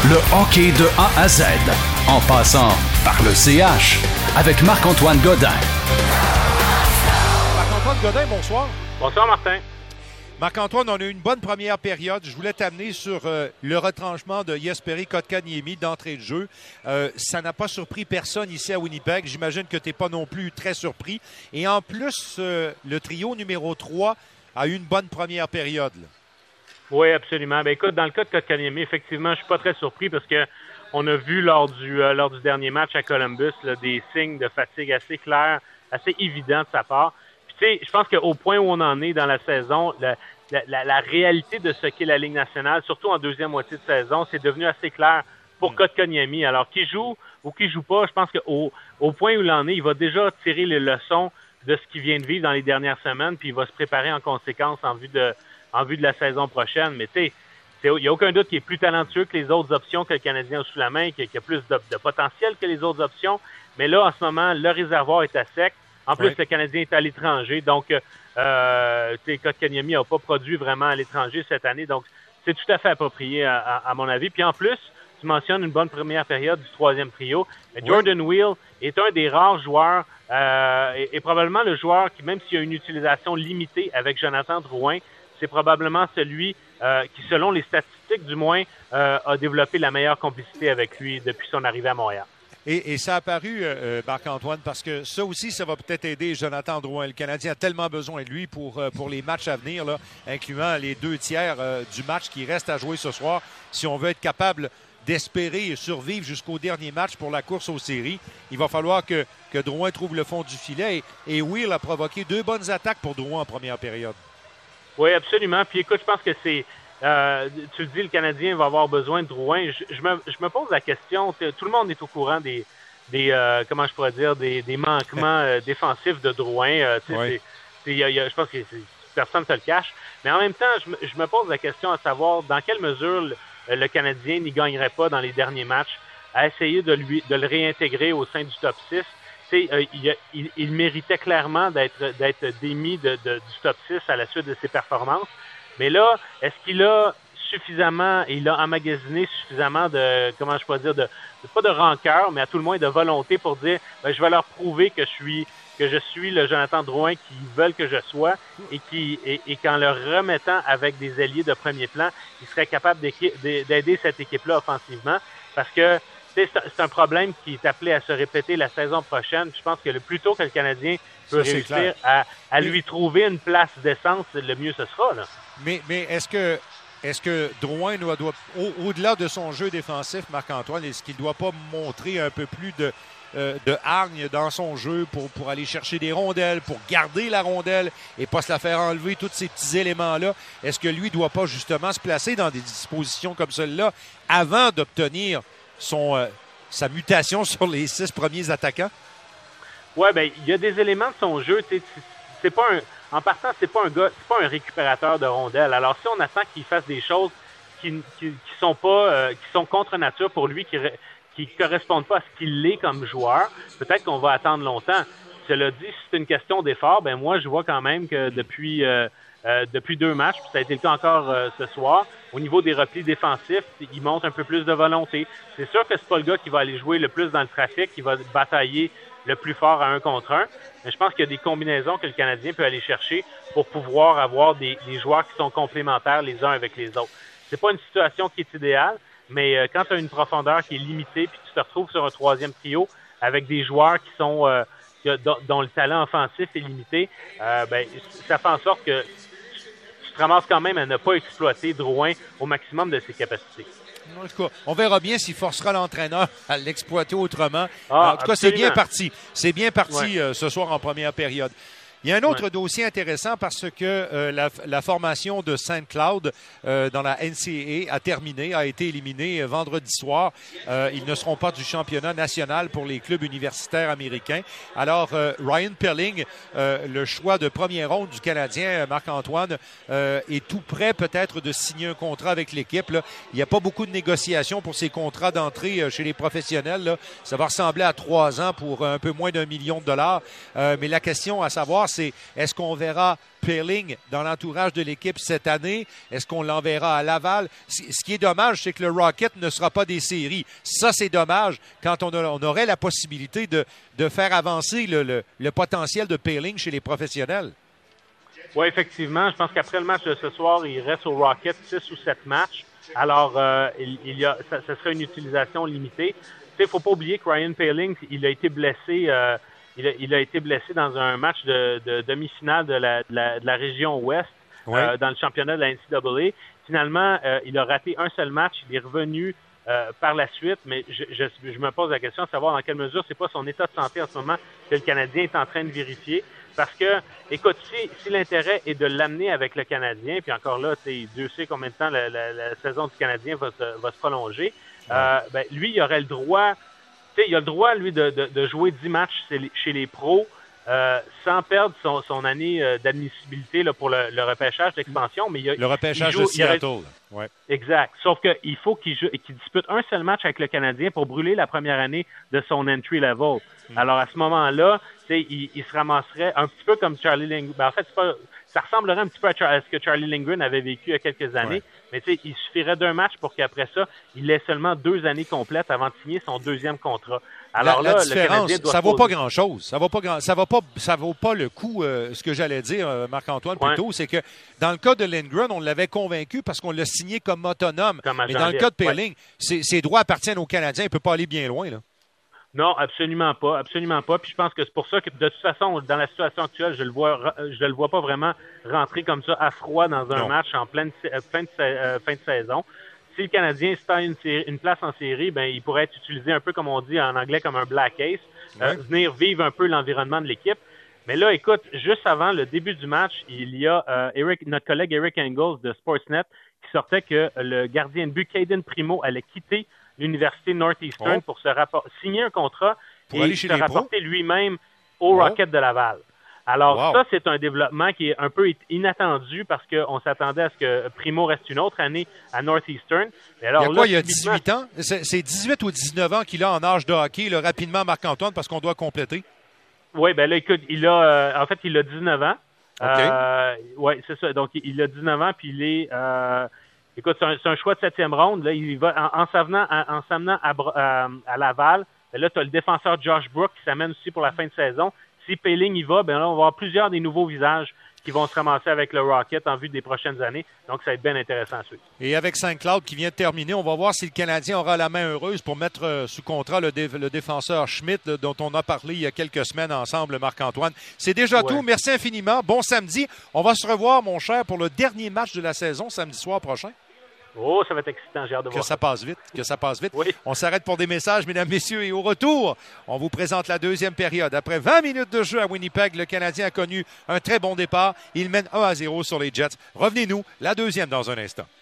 Le hockey de A à Z, en passant par le CH, avec Marc-Antoine Godin. Marc-Antoine Godin, bonsoir. Bonsoir, Martin. Marc-Antoine, on a eu une bonne première période. Je voulais t'amener sur le retranchement de Jesperi Kotkaniemi d'entrée de jeu. Ça n'a pas surpris personne ici à Winnipeg. J'imagine que tu n'es pas non plus très surpris. Et en plus, le trio numéro 3 a eu une bonne première période. Là. Oui, absolument. Ben, écoute, dans le cas de Kotkaniemi, effectivement, je suis pas très surpris parce que on a vu lors du dernier match à Columbus là, des signes de fatigue assez clairs, assez évidents de sa part. Puis tu sais, je pense qu'au point où on en est dans la saison, la réalité de ce qu'est la Ligue nationale, surtout en deuxième moitié de saison, c'est devenu assez clair pour Kotkaniemi. Alors, qu'il joue ou qu'il joue pas, je pense qu'au point où il en est, il va déjà tirer les leçons de ce qu'il vient de vivre dans les dernières semaines, puis il va se préparer en conséquence en vue de la saison prochaine. Mais tu sais, il n'y a aucun doute qu'il est plus talentueux que les autres options que le Canadien a sous la main, qu'il a plus de potentiel que les autres options. Mais là, en ce moment, le réservoir est à sec. En plus, le Canadien est à l'étranger. Donc, Kotkaniemi n'a pas produit vraiment à l'étranger cette année. Donc, c'est tout à fait approprié à mon avis. Puis en plus, tu mentionnes une bonne première période du troisième trio. Mais Jordan Weal est un des rares joueurs et probablement le joueur qui, même s'il y a une utilisation limitée avec Jonathan Drouin, c'est probablement celui qui, selon les statistiques du moins, a développé la meilleure complicité avec lui depuis son arrivée à Montréal. Et ça a paru, Marc-Antoine, parce que ça aussi, ça va peut-être aider Jonathan Drouin. Le Canadien a tellement besoin de lui pour les matchs à venir, là, incluant les 2 tiers du match qui reste à jouer ce soir, si on veut être capable d'espérer survivre jusqu'au dernier match pour la course aux séries. Il va falloir que Drouin trouve le fond du filet. Et Weal a provoqué 2 bonnes attaques pour Drouin en première période. Oui, absolument. Puis écoute, je pense que c'est... tu le dis, le Canadien va avoir besoin de Drouin. Je me pose la question, tout le monde est au courant des comment je pourrais dire, des manquements défensifs de Drouin. Je pense que personne ne se le cache. Mais en même temps, je me pose la question à savoir dans quelle mesure le Canadien n'y gagnerait pas dans les derniers matchs à essayer de le réintégrer au sein du top 6. Il méritait clairement d'être démis du top 6 à la suite de ses performances. Mais là, est-ce qu'il a suffisamment, il a emmagasiné suffisamment de, comment je pourrais dire, pas de rancœur, mais à tout le moins de volonté pour dire, je vais leur prouver que je suis le Jonathan Drouin qu'ils veulent que je sois et qu'en le remettant avec des alliés de premier plan, il serait capable d'aider cette équipe-là offensivement parce que c'est un problème qui est appelé à se répéter la saison prochaine. Je pense que le plus tôt que le Canadien peut réussir à lui trouver une place d'essence, le mieux ce sera. Là. Mais est-ce que Drouin doit au-delà de son jeu défensif, Marc-Antoine, est-ce qu'il ne doit pas montrer un peu plus de hargne dans son jeu pour aller chercher des rondelles, pour garder la rondelle et pas se la faire enlever, tous ces petits éléments-là? Est-ce que lui ne doit pas justement se placer dans des dispositions comme celle-là avant d'obtenir sa mutation sur les 6 premiers attaquants? Oui, il y a des éléments de son jeu. C'est pas en partant, c'est pas un récupérateur de rondelles. Alors, si on attend qu'il fasse des choses qui sont pas, qui sont contre nature pour lui, qui correspondent pas à ce qu'il est comme joueur, peut-être qu'on va attendre longtemps. Cela dit, si c'est une question d'effort, moi, je vois quand même que depuis 2 matchs, puis ça a été le cas encore ce soir, au niveau des replis défensifs, il montre un peu plus de volonté. C'est sûr que c'est pas le gars qui va aller jouer le plus dans le trafic, qui va batailler le plus fort à 1 contre 1, mais je pense qu'il y a des combinaisons que le Canadien peut aller chercher pour pouvoir avoir des joueurs qui sont complémentaires les uns avec les autres. C'est pas une situation qui est idéale, mais quand tu as une profondeur qui est limitée puis tu te retrouves sur un 3e trio avec des joueurs qui sont dont le talent offensif est limité, ça fait en sorte que tu te ramasses quand même à ne pas exploiter Drouin au maximum de ses capacités. En tout cas, on verra bien s'il forcera l'entraîneur à l'exploiter autrement. En tout cas, c'est bien parti. C'est bien parti ce soir en première période. Il y a un autre dossier intéressant parce que la formation de St. Cloud dans la NCAA a été éliminée vendredi soir. Ils ne seront pas du championnat national pour les clubs universitaires américains. Alors, Ryan Pelling, le choix de première ronde du Canadien, Marc-Antoine, est tout prêt peut-être de signer un contrat avec l'équipe. Là. Il n'y a pas beaucoup de négociations pour ces contrats d'entrée chez les professionnels. Là. Ça va ressembler à 3 ans pour un peu moins d'1 million de dollars. Mais la question à savoir, c'est est-ce qu'on verra Poehling dans l'entourage de l'équipe cette année? Est-ce qu'on l'enverra à Laval? Ce qui est dommage, c'est que le Rocket ne sera pas des séries. Ça, c'est dommage quand on aurait la possibilité de faire avancer le potentiel de Poehling chez les professionnels. Oui, effectivement. Je pense qu'après le match de ce soir, il reste au Rocket 6 ou 7 matchs. Alors, ça serait une utilisation limitée. Il ne faut pas oublier que Ryan Poehling, il a été blessé. Il a été blessé dans un match de demi-finale de la région Ouest dans le championnat de la NCAA. Finalement, il a raté un seul match. Il est revenu par la suite, mais je me pose la question de savoir dans quelle mesure c'est pas son état de santé en ce moment que le Canadien est en train de vérifier. Parce que, écoute, si l'intérêt est de l'amener avec le Canadien, puis encore là, Dieu sait combien de temps la saison du Canadien va se prolonger, lui, il aurait le droit, il a le droit, lui, de jouer 10 matchs chez les pros sans perdre son année d'admissibilité là, pour le repêchage d'expansion. Mais le repêchage de Seattle. Ouais. Exact. Sauf qu'il faut qu'il dispute un seul match avec le Canadien pour brûler la première année de son entry level. Alors, à ce moment-là, il se ramasserait un petit peu comme Charlie Lindgren. En fait, ça ressemblerait un petit peu à ce que Charlie Lindgren avait vécu il y a quelques années. Ouais. Mais il suffirait d'un match pour qu'après ça, il ait seulement 2 années complètes avant de signer son deuxième contrat. Alors la là, différence, le Canadien doit ça vaut pas grand-chose. Ça vaut pas le coup. Ce que j'allais dire, Marc-Antoine, plus tôt, c'est que dans le cas de Lindgren, on l'avait convaincu parce qu'on l'a signé comme autonome. Mais dans le cas de Poehling, ses droits appartiennent aux Canadiens. Il peut pas aller bien loin, là. Non, absolument pas, absolument pas. Puis je pense que c'est pour ça que de toute façon, dans la situation actuelle, je le vois pas vraiment rentrer comme ça à froid dans un match en fin de saison. Si le Canadien se taille une place en série, ben il pourrait être utilisé un peu comme on dit en anglais comme un black ace, venir vivre un peu l'environnement de l'équipe. Mais là, écoute, juste avant le début du match, il y a notre collègue Eric Engels de Sportsnet qui sortait que le gardien de but Caden Primo allait quitter l'Université Northeastern pour signer un contrat et se rapporter lui-même au Rocket de Laval. Alors ça, c'est un développement qui est un peu inattendu parce qu'on s'attendait à ce que Primo reste une autre année à Northeastern. Mais alors, il y a 18 ans? C'est 18 ou 19 ans qu'il a en âge de hockey, là, rapidement, Marc-Antoine, parce qu'on doit compléter. Oui, ben là, écoute, il a 19 ans. OK. Oui, c'est ça. Donc, il a 19 ans, puis il est... écoute, c'est un choix de 7e ronde. Là, il va en s'amenant à Laval. Là, tu as le défenseur Josh Brook qui s'amène aussi pour la fin de saison. Si Poehling y va, ben là, on va avoir plusieurs des nouveaux visages qui vont se ramasser avec le Rocket en vue des prochaines années. Donc, ça va être bien intéressant à suivre. Et avec Saint-Claude qui vient de terminer, on va voir si le Canadien aura la main heureuse pour mettre sous contrat le défenseur Schmidt, dont on a parlé il y a quelques semaines ensemble, Marc-Antoine. C'est déjà tout. Merci infiniment. Bon samedi. On va se revoir, mon cher, pour le dernier match de la saison, samedi soir prochain. Oh, ça va être excitant, j'ai hâte de voir. Que ça passe vite. Oui. On s'arrête pour des messages, mesdames, messieurs, et au retour, on vous présente la deuxième période. Après 20 minutes de jeu à Winnipeg, le Canadien a connu un très bon départ. Il mène 1-0 sur les Jets. Revenez-nous, la deuxième dans un instant.